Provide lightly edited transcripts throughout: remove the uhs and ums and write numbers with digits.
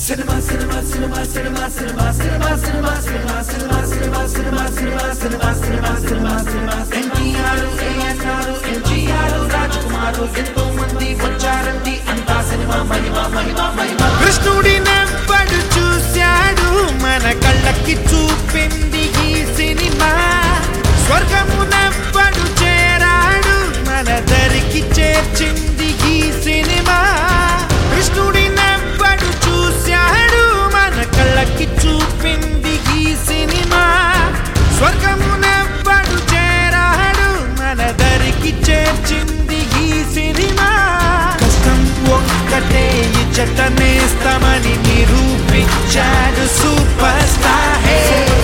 కృష్ణుడి నవ్వడు చూశాడు మన కళ్ళకి చూపింది ఈ సినిమా స్వర్గము నవ్వడు చేరాడు మన దరికి చేర్చింది ఈ సినిమా కృష్ణుడి నవ్వడు చూశాడు మన కళ్ళకి చూపింది ఈ సినిమా స్వర్గము నవ్వడు చేరాడు మన దరికి చేర్చింది ఈ సినిమా కష్టం ఒక్కటే ఇచ్చటనేస్తామని నిరూపించాడు సూపర్ స్టార్ హే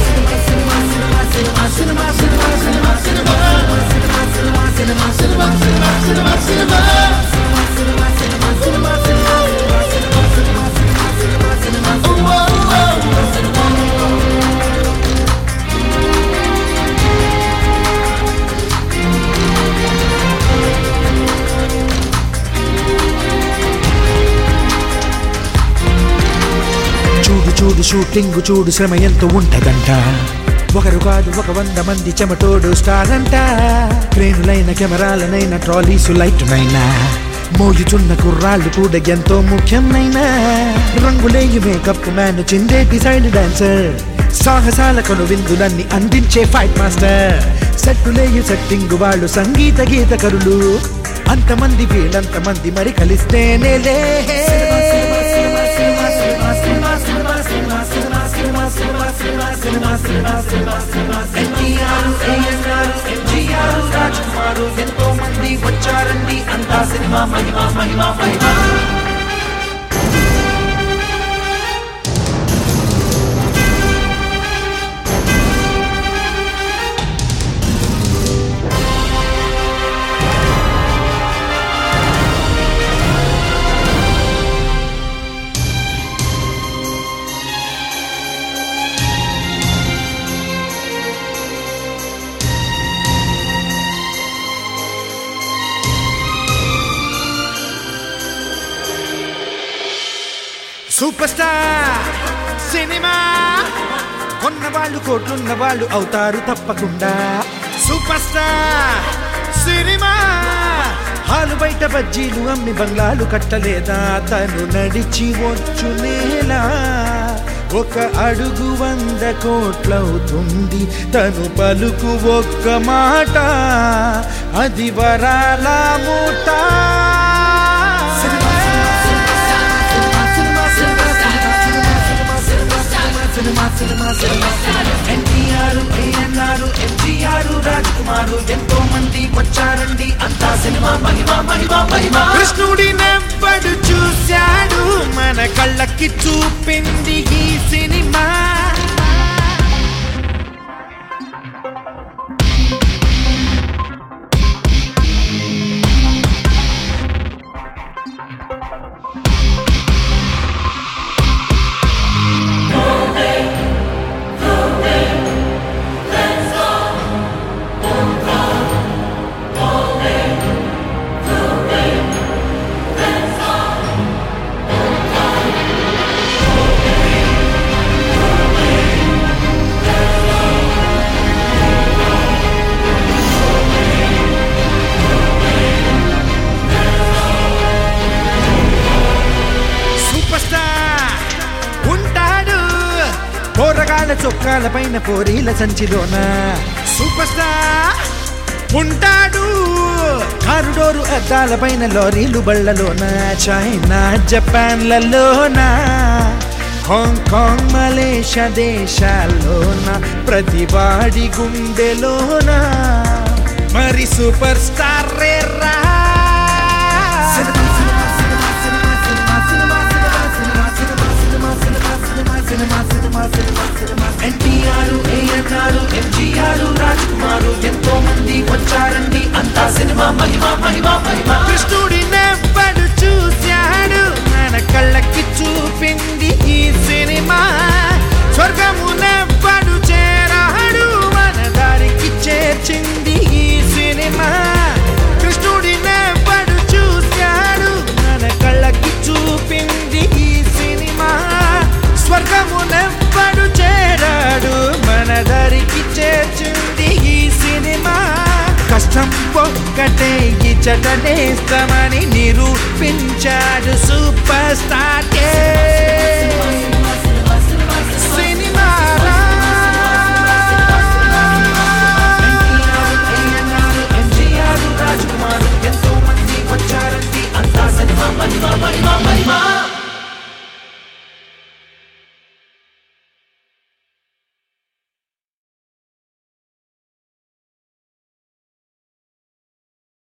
చూడు షూటింగ్ చూడు శ్రమ ఎంతో ఉంటదంట ఒకరు కాదు 100 మంది చెమటోడు స్టార్ అంట క్రేనులైన కెమెరాలనైనా ట్రాలీసు లైట్నైనా మోయుచున్న కుర్రాళ్ళు కూడా ఎంతో ముఖ్యమైన రంగులేయు మేకప్ మ్యాన్ చిందేటి సైడ్ డాన్సర్ సాహసాల కొను విందులన్నీ అందించే ఫైట్ మాస్టర్ సెట్టులేయు సెట్టింగ్ వాళ్ళు సంగీత గీతకరులు అంతమంది వీళ్ళంతమంది మరి కలిస్తేనేలే ఎంతో మంది వచ్చారండి అంతా సినిమా మహిమా మహిమా మహిమా సూపర్ స్టార్ సినిమా కొన్నవాళ్ళు కోట్లున్న వాళ్ళు అవుతారు తప్పకుండా సూపర్ స్టార్ సినిమా హాలు బయట బజ్జీలు అమ్మి బంగ్లాలు కట్టలేదా తను నడిచి వచ్చునేలా ఒక అడుగు 100 కోట్లవుతుంది తను పలుకు ఒక్క మాట అది వరాల మూట ఎన్టీఆర్ ఏఎన్ఆర్ ఎంజీఆర్ రాజ్కుమార్ ఎంతో మంది వచ్చారండి అంతా సినిమా మహిమా మహిమా మహిమా కృష్ణుడి నవ్వడు చూశాడు మన కళ్ళకి చూపింది ఈ సినిమా పోరగాళ్ళ చొక్కాల పైన పోరీల సంచిలోన సూపర్ స్టార్ ఉంటాడు కారు డోరు అద్దాల పైన లారీలు బళ్ళలోన చైనా జపాన్లలోన హాంకాంగ్ మలేషియా దేశాల్లోన ప్రతివాడి గుండెలోన మరి సూపర్ స్టార్ రేరా ఎన్టీఆర్ ఏఎన్ఆర్ ఎంజీఆర్ రాజ్కుమార్ ఎంతో మంది వచ్చారండి అంతా సినిమా మహిమా మహిమా మహిమా కృష్ణుడి నవ్వడు చూశాడు మన కళ్ళకి చూపింది ఈ సినిమా స్వర్గము నవ్వడు చేరాడు మన దారికి చేర్చింది ఈ సినిమా కృష్ణుడి నవ్వడు చూశాడు మన కళ్ళకి చూపింది ఈ సినిమా ముచ్చట నేస్తమని నిరూపించాడు సూపర్ స్టార్